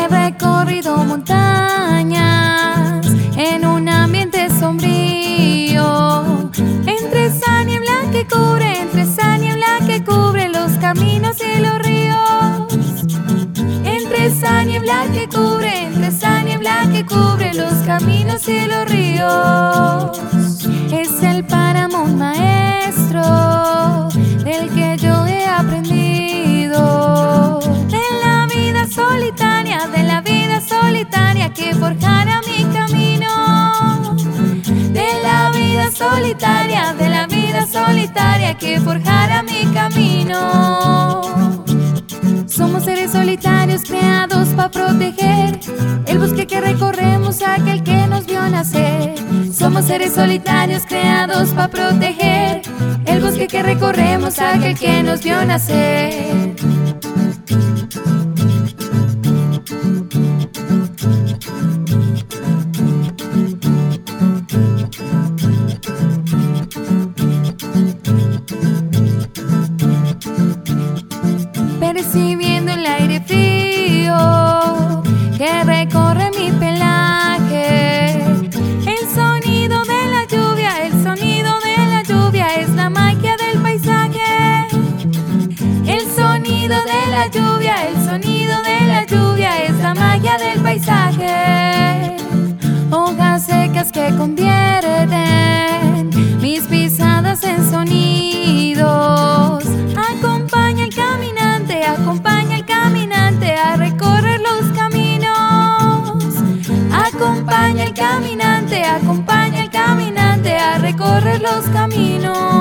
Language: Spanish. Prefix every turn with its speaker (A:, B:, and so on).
A: He recorrido montañas en un ambiente sombrío, entre esa niebla que cubre los caminos y los ríos. Entre esa niebla que cubre los caminos y los ríos. Es el Paramount maestro del que yo he aprendido, de la vida solitaria que forjará mi camino, de la vida solitaria que forjará mi camino. Somos seres solitarios creados para proteger el bosque que recorremos, aquel que nos vio nacer. Somos seres solitarios creados para proteger el bosque que recorremos, aquel que nos vio nacer. Percibiendo el aire frío que recorre mi pelaje, el sonido de la lluvia es la magia del paisaje. El sonido de la lluvia es la magia del paisaje. Hojas secas que convierten mis pisadas en sonidos. Acompaña al caminante a recorrer los caminos. Acompaña al caminante a recorrer los caminos.